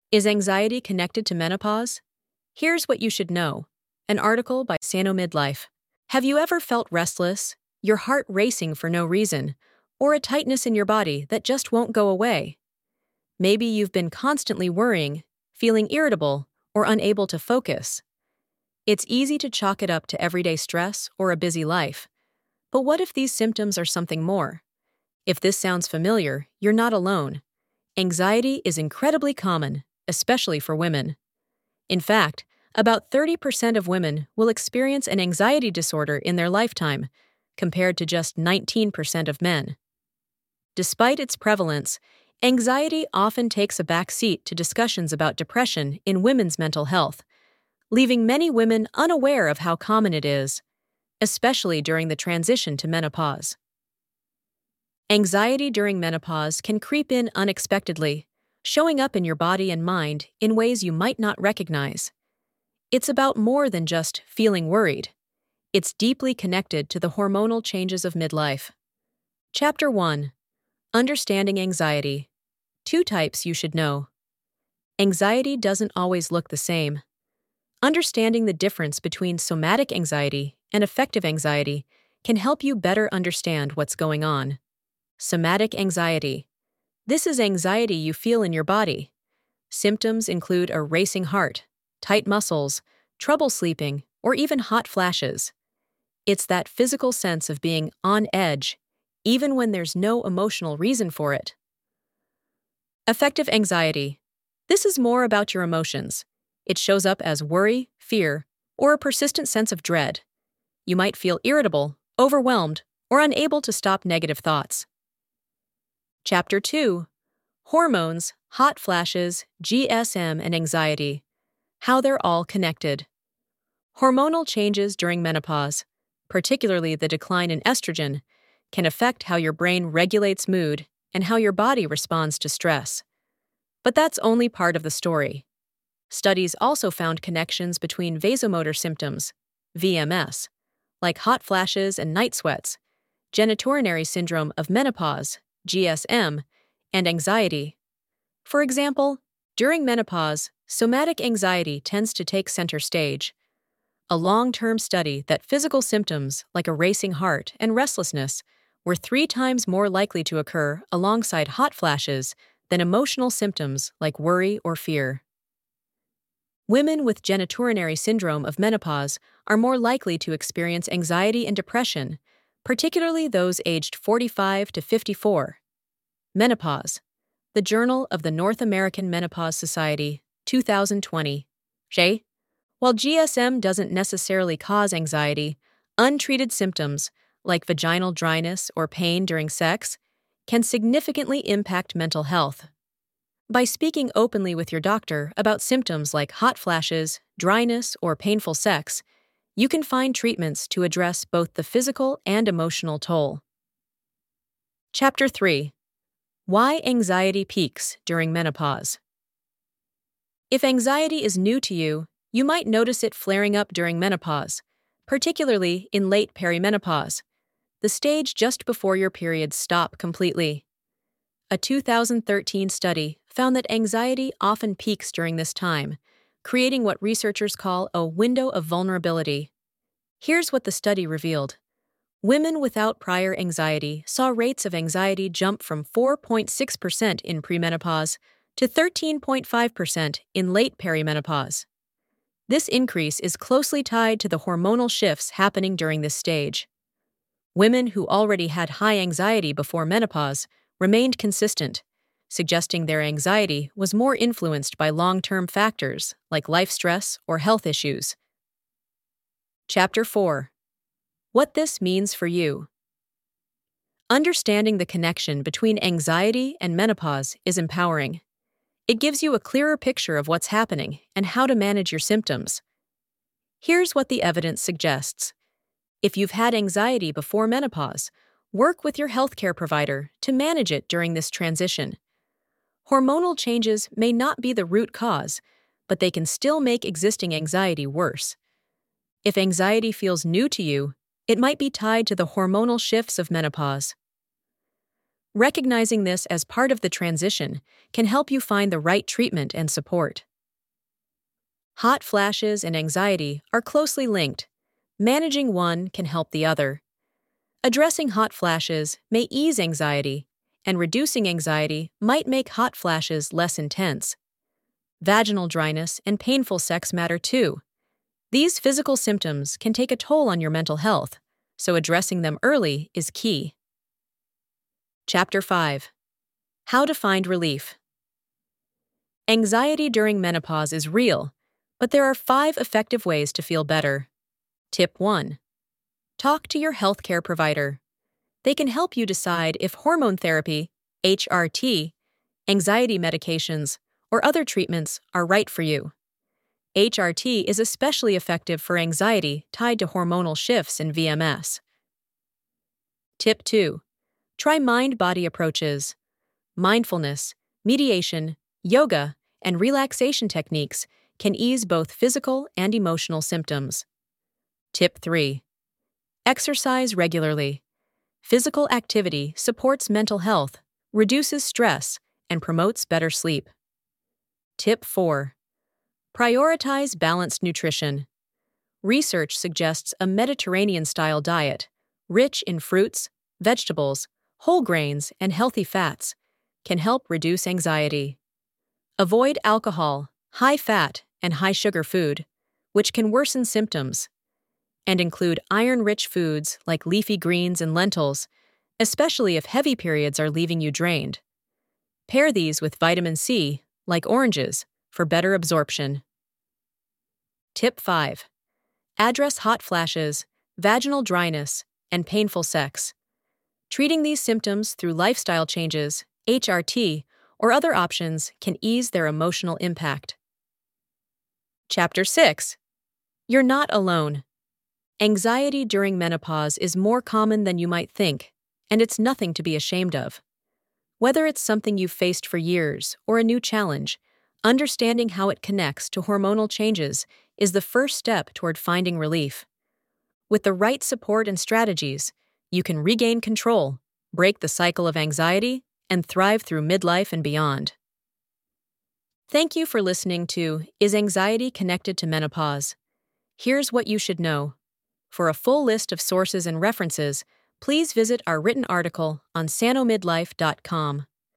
Is anxiety connected to menopause? Here's what you should know. An article by Sano Midlife. Have you ever felt restless, your heart racing for no reason, or a tightness in your body that just won't go away? Maybe you've been constantly worrying, feeling irritable, or unable to focus. It's easy to chalk it up to everyday stress or a busy life. But what if these symptoms are something more? If this sounds familiar, you're not alone. Anxiety is incredibly common, especially for women. In fact, about 30% of women will experience an anxiety disorder in their lifetime, compared to just 19% of men. Despite its prevalence, anxiety often takes a back seat to discussions about depression in women's mental health, leaving many women unaware of how common it is, especially during the transition to menopause. Anxiety during menopause can creep in unexpectedly, showing up in your body and mind in ways you might not recognize. It's about more than just feeling worried. It's deeply connected to the hormonal changes of midlife. Chapter 1. Understanding Anxiety. 2 types you should know. Anxiety doesn't always look the same. Understanding the difference between somatic anxiety and affective anxiety can help you better understand what's going on. Somatic anxiety. This is anxiety you feel in your body. Symptoms include a racing heart, tight muscles, trouble sleeping, or even hot flashes. It's that physical sense of being on edge, even when there's no emotional reason for it. Affective anxiety. This is more about your emotions. It shows up as worry, fear, or a persistent sense of dread. You might feel irritable, overwhelmed, or unable to stop negative thoughts. Chapter 2. Hormones, hot flashes, GSM, and anxiety. How they're all connected. Hormonal changes during menopause, particularly the decline in estrogen, can affect how your brain regulates mood and how your body responds to stress. But that's only part of the story. Studies also found connections between vasomotor symptoms, VMS, like hot flashes and night sweats, genitourinary syndrome of menopause, GSM, and anxiety. For example, during menopause, somatic anxiety tends to take center stage. A long-term study that physical symptoms like a racing heart and restlessness were 3 times more likely to occur alongside hot flashes than emotional symptoms like worry or fear. Women with genitourinary syndrome of menopause are more likely to experience anxiety and depression, particularly those aged 45 to 54. Menopause. The Journal of the North American Menopause Society, 2020. While GSM doesn't necessarily cause anxiety, untreated symptoms, like vaginal dryness or pain during sex, can significantly impact mental health. By speaking openly with your doctor about symptoms like hot flashes, dryness, or painful sex, you can find treatments to address both the physical and emotional toll. Chapter 3. Why anxiety peaks during menopause. If anxiety is new to you, you might notice it flaring up during menopause, particularly in late perimenopause, the stage just before your periods stop completely. A 2013 study found that anxiety often peaks during this time, creating what researchers call a window of vulnerability. Here's what the study revealed. Women without prior anxiety saw rates of anxiety jump from 4.6% in premenopause to 13.5% in late perimenopause. This increase is closely tied to the hormonal shifts happening during this stage. Women who already had high anxiety before menopause remained consistent, suggesting their anxiety was more influenced by long-term factors like life stress or health issues. Chapter 4. What this means for you. Understanding the connection between anxiety and menopause is empowering. It gives you a clearer picture of what's happening and how to manage your symptoms. Here's what the evidence suggests. If you've had anxiety before menopause, work with your healthcare provider to manage it during this transition. Hormonal changes may not be the root cause, but they can still make existing anxiety worse. If anxiety feels new to you, it might be tied to the hormonal shifts of menopause. Recognizing this as part of the transition can help you find the right treatment and support. Hot flashes and anxiety are closely linked. Managing one can help the other. Addressing hot flashes may ease anxiety, and reducing anxiety might make hot flashes less intense. Vaginal dryness and painful sex matter too. These physical symptoms can take a toll on your mental health, so addressing them early is key. Chapter 5. How to Find Relief. Anxiety during menopause is real, but there are 5 effective ways to feel better. Tip 1. Talk to your healthcare provider. They can help you decide if hormone therapy, HRT, anxiety medications, or other treatments are right for you. HRT is especially effective for anxiety tied to hormonal shifts in VMS. Tip 2. Try mind-body approaches. Mindfulness, mediation, yoga, and relaxation techniques can ease both physical and emotional symptoms. Tip 3. Exercise regularly. Physical activity supports mental health, reduces stress, and promotes better sleep. Tip 4. Prioritize balanced nutrition. Research suggests a Mediterranean-style diet, rich in fruits, vegetables, whole grains, and healthy fats, can help reduce anxiety. Avoid alcohol, high-fat, and high-sugar food, which can worsen symptoms, and include iron-rich foods like leafy greens and lentils, especially if heavy periods are leaving you drained. Pair these with vitamin C, like oranges, for better absorption. Tip 5. Address hot flashes, vaginal dryness, and painful sex. Treating these symptoms through lifestyle changes, HRT, or other options can ease their emotional impact. Chapter 6. You're not alone. Anxiety during menopause is more common than you might think, and it's nothing to be ashamed of. Whether it's something you've faced for years or a new challenge, understanding how it connects to hormonal changes is the first step toward finding relief. With the right support and strategies, you can regain control, break the cycle of anxiety, and thrive through midlife and beyond. Thank you for listening to Is Anxiety Connected to Menopause? Here's what you should know. For a full list of sources and references, please visit our written article on sanomidlife.com.